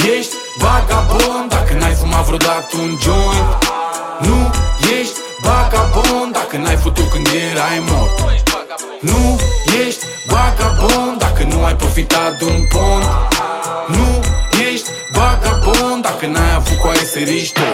ești vagabond dacă n-ai fumat vreodată un joint. Nu ești vagabond dacă n-ai futut când erai mort. Nu ești vagabond dacă nu ai profitat de un pont. Nu ești vagabond dacă n-ai avut cu aeseriști tot.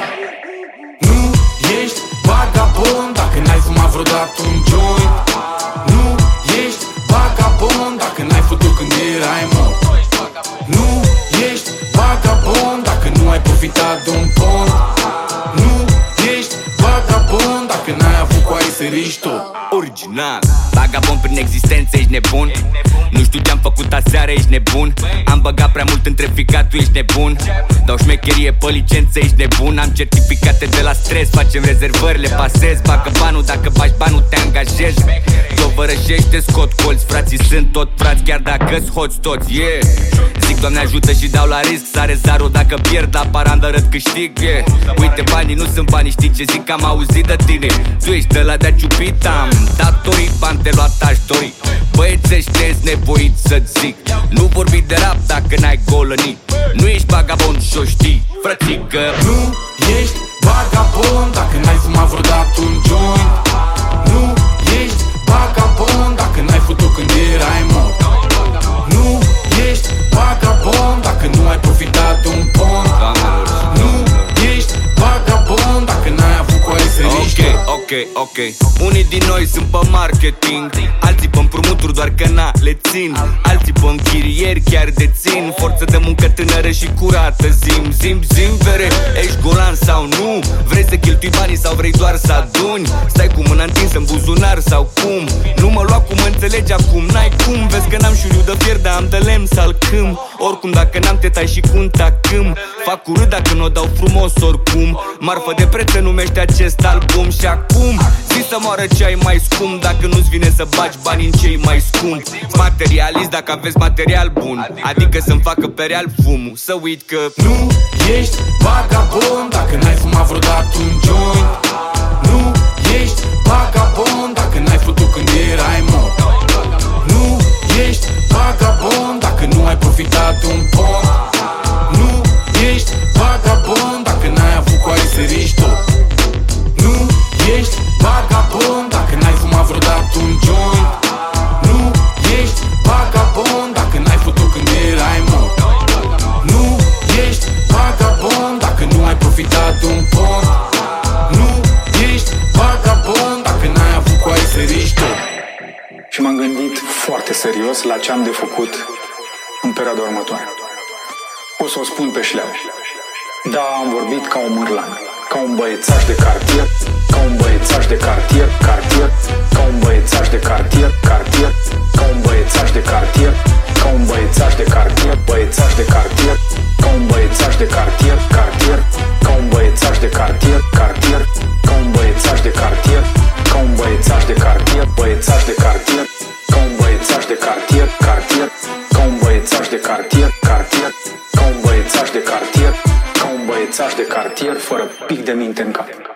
Nu ești vagabond dacă n-ai fumat vreodată un joint. Nu ești vagabond dacă n-ai futut când erai mort. Nu ești vagabond dacă nu ai profitat de un pont. Nu ești vagabond dacă n-ai avut cu aeseriști tot. Original, vagabond prin existență, ești nebun. Nu știu ce-am făcut aseară, ești nebun. Am băgat prea mult între ficat, tu ești nebun. Dau șmecherie pe licență, ești nebun. Am certificate de la stres, facem rezervări, le pasez. Bagă banul, dacă bagi banul te angajezi. Dovărășește, scot colți, frații sunt tot frați, chiar dacă-s hoți toți, yeah. Zic Doamne ajută și dau la risc, sare zarul dacă pierd, la parandă răt câștig, yeah. Uite banii nu sunt bani, știi ce zic, am auzit de tine. Tu ești ăla de-a ciupit, am datorii, bani de luat aș dori. Băiețește-ți nevoit să-ți zic, nu vorbi de rap dacă n-ai golănit. Nu ești vagabond și-o știi, frățică. Nu ești vagabond dacă n-ai fumat vreodată un joint. Nu ești vagabond dacă n-ai futut când erai mort. Nu ești vagabond dacă nu ai profitat de un pont. Nu ești vagabond dacă n-ai avut cu aeseriști. Ok. Unii din noi sunt pe marketing, alții pe împrumuturi doar că le țin. Alții pe închirieri chiar dețin. Forță de muncă tânără și curată. Zim, vere, ești golan sau nu? Vrei să cheltui banii sau vrei doar să aduni? Stai cu mâna întinsă în buzunar sau cum? Nu mă lua cum înțelegi acum, n-ai cum. Vezi că n-am șuliu de fier, dar am de lemn să-l câm. Oricum dacă n-am te tai și cu un tacâm. Fac urât dacă n-o dau frumos oricum. Marfă de preț se numește acest album. Și acum zi să moară ce-ai mai scump. Dacă nu-ți vine să bagi bani în cei mai scump. Materialist dacă aveți material bun, adică să-mi facă pe real fumul. Să uit că nu ești vagabond dacă n-ai fumat vreodată un joint. Nu ești vagabond dacă n-ai futut când erai mort. Nu ești vagabond dacă nu ai profitat de un pont. Nu ești vagabond dacă n-ai avut cu aeseriști tot. Nu ești vagabond dacă n-ai fumat vreodată un joint. Nu ești vagabond dacă n-ai futut când erai mort. Nu ești vagabond dacă nu ai profitat de un pont. Nu ești vagabond dacă n-ai avut cu aeseriști tot. Și m-am gândit foarte serios la ce am de făcut în perioada următoare. O să o spun pe șleau. Da, am vorbit ca un mârlan, ca un băiețaș de cartier, ca un băiețaș de cartier, ca un băiețaș de cartier, ca un băiețaș de cartier, ca un băiețaș de cartier, băiețaș de cartier, ca un băiețaș de cartier, ca un băiețaș de cartier, ca un băiețaș de cartier, ca un băiețaș de cartier, băiețaș de cartier, ca un băiețaș de cartier, ca un băiețaș de cartier, ca un băiețaș de cartier, ca un băiețaș de cartier fără pic de minte în cap.